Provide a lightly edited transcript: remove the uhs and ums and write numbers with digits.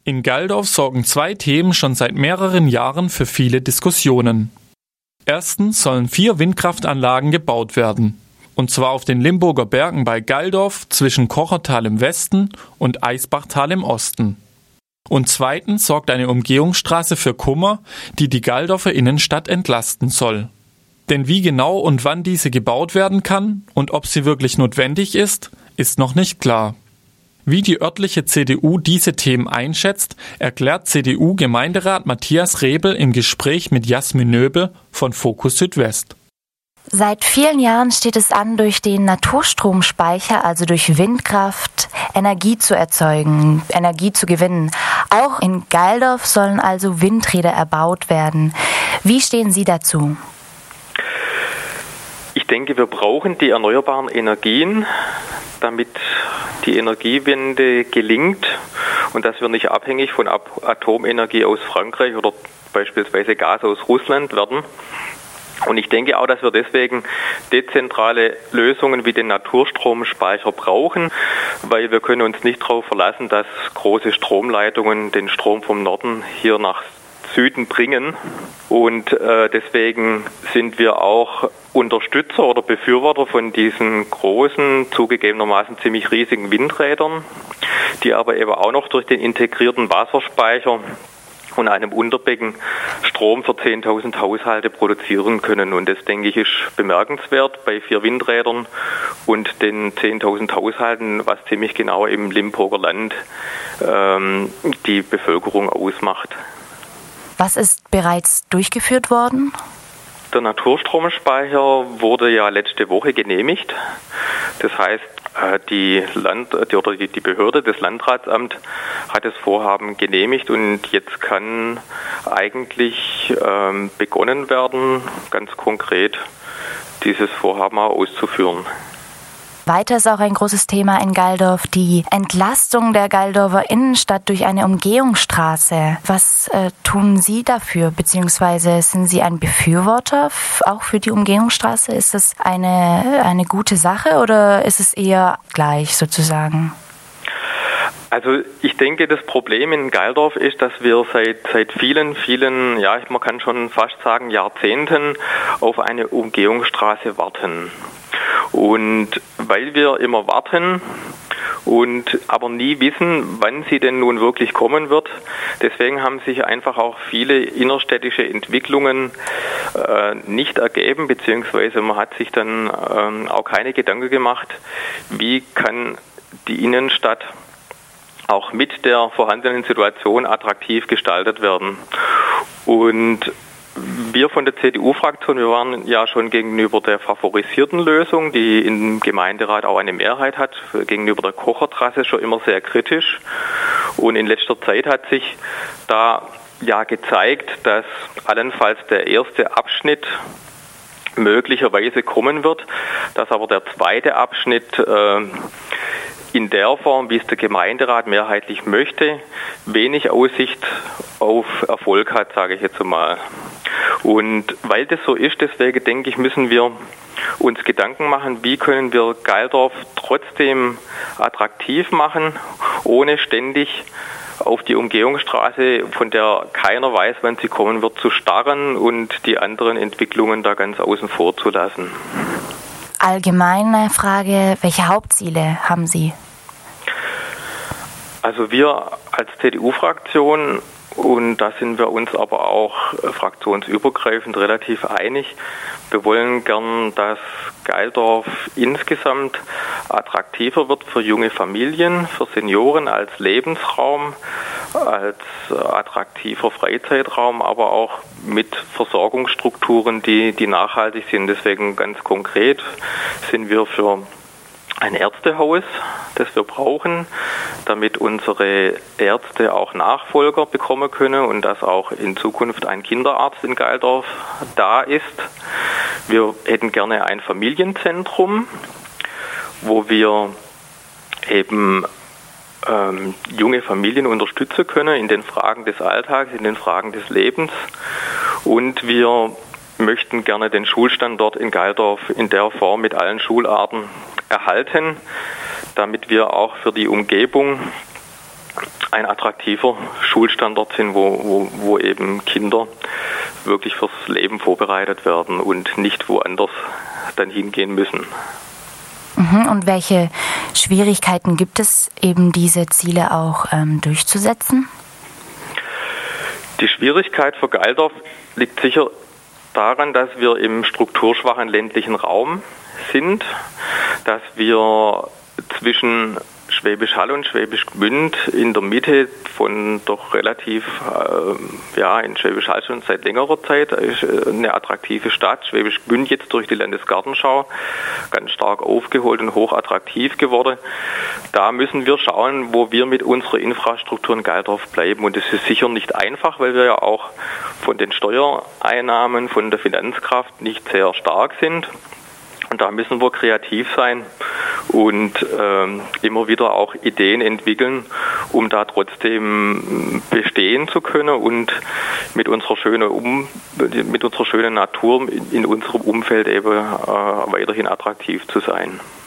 In Galdorf sorgen zwei Themen schon seit mehreren Jahren für viele Diskussionen. Erstens sollen 4 Windkraftanlagen gebaut werden. Und zwar auf den Limburger Bergen bei Galdorf zwischen Kochertal im Westen und Eisbachtal im Osten. Und zweitens sorgt eine Umgehungsstraße für Kummer, die die Galdorfer Innenstadt entlasten soll. Denn wie genau und wann diese gebaut werden kann und ob sie wirklich notwendig ist noch nicht klar. Wie die örtliche CDU diese Themen einschätzt, erklärt CDU-Gemeinderat Matthias Rebel im Gespräch mit Jasmin Nöbel von Fokus Südwest. Seit vielen Jahren steht es an, durch den Naturstromspeicher, also durch Windkraft, Energie zu erzeugen, Energie zu gewinnen. Auch in Galdorf sollen also Windräder erbaut werden. Wie stehen Sie dazu? Ich denke, wir brauchen die erneuerbaren Energien, damit die Energiewende gelingt und dass wir nicht abhängig von Atomenergie aus Frankreich oder beispielsweise Gas aus Russland werden. Und ich denke auch, dass wir deswegen dezentrale Lösungen wie den Naturstromspeicher brauchen, weil wir können uns nicht darauf verlassen, dass große Stromleitungen den Strom vom Norden hier nach Süden bringen. Und deswegen sind wir auch Unterstützer oder Befürworter von diesen großen, zugegebenermaßen ziemlich riesigen Windrädern, die aber eben auch noch durch den integrierten Wasserspeicher und einem Unterbecken Strom für 10.000 Haushalte produzieren können. Und das, denke ich, ist bemerkenswert bei 4 Windrädern und den 10.000 Haushalten, was ziemlich genau im Limburger Land die Bevölkerung ausmacht. Was ist bereits durchgeführt worden? Der Naturstromspeicher wurde ja letzte Woche genehmigt. Das heißt, die Behörde, das Landratsamt, hat das Vorhaben genehmigt und jetzt kann eigentlich begonnen werden, ganz konkret dieses Vorhaben auch auszuführen. Weiter ist auch ein großes Thema in Galdorf die Entlastung der Galdorfer Innenstadt durch eine Umgehungsstraße. Was tun Sie dafür, beziehungsweise sind Sie ein Befürworter auch für die Umgehungsstraße? Ist das eine gute Sache oder ist es eher gleich sozusagen? Also ich denke, das Problem in Galdorf ist, dass wir seit vielen, man kann schon fast sagen Jahrzehnten auf eine Umgehungsstraße warten. Und weil wir immer warten und aber nie wissen, wann sie denn nun wirklich kommen wird, deswegen haben sich einfach auch viele innerstädtische Entwicklungen nicht ergeben, beziehungsweise man hat sich dann auch keine Gedanken gemacht, wie kann die Innenstadt auch mit der vorhandenen Situation attraktiv gestaltet werden. Und wir von der CDU-Fraktion, wir waren ja schon gegenüber der favorisierten Lösung, die im Gemeinderat auch eine Mehrheit hat, gegenüber der Kochertrasse schon immer sehr kritisch. Und in letzter Zeit hat sich da ja gezeigt, dass allenfalls der erste Abschnitt möglicherweise kommen wird, dass aber der zweite Abschnitt in der Form, wie es der Gemeinderat mehrheitlich möchte, wenig Aussicht auf Erfolg hat, sage ich jetzt mal. Und weil das so ist, deswegen denke ich, müssen wir uns Gedanken machen, wie können wir Galdorf trotzdem attraktiv machen, ohne ständig auf die Umgehungsstraße, von der keiner weiß, wann sie kommen wird, zu starren und die anderen Entwicklungen da ganz außen vor zu lassen. Allgemeine Frage, welche Hauptziele haben Sie? Also wir als CDU-Fraktion, und da sind wir uns aber auch fraktionsübergreifend relativ einig, wir wollen gern, dass Galdorf insgesamt attraktiver wird für junge Familien, für Senioren als Lebensraum, als attraktiver Freizeitraum, aber auch mit Versorgungsstrukturen, die nachhaltig sind. Deswegen ganz konkret sind wir für ein Ärztehaus, das wir brauchen, damit unsere Ärzte auch Nachfolger bekommen können und dass auch in Zukunft ein Kinderarzt in Galdorf da ist. Wir hätten gerne ein Familienzentrum, wo wir eben junge Familien unterstützen können in den Fragen des Alltags, in den Fragen des Lebens. Und wir möchten gerne den Schulstandort in Galdorf in der Form mit allen Schularten erhalten, damit wir auch für die Umgebung ein attraktiver Schulstandort sind, wo eben Kinder wirklich fürs Leben vorbereitet werden und nicht woanders dann hingehen müssen. Und welche Schwierigkeiten gibt es, eben diese Ziele auch durchzusetzen? Die Schwierigkeit für Geildorf liegt sicher daran, dass wir im strukturschwachen ländlichen Raum sind, dass wir zwischen Schwäbisch Hall und Schwäbisch Gmünd in der Mitte von doch relativ, in Schwäbisch Hall schon seit längerer Zeit ist eine attraktive Stadt. Schwäbisch Gmünd jetzt durch die Landesgartenschau ganz stark aufgeholt und hochattraktiv geworden. Da müssen wir schauen, wo wir mit unserer Infrastruktur in Geildorf bleiben. Und das ist sicher nicht einfach, weil wir ja auch von den Steuereinnahmen, von der Finanzkraft nicht sehr stark sind. Und da müssen wir kreativ sein und immer wieder auch Ideen entwickeln, um da trotzdem bestehen zu können und mit unserer schönen Natur in unserem Umfeld eben weiterhin attraktiv zu sein.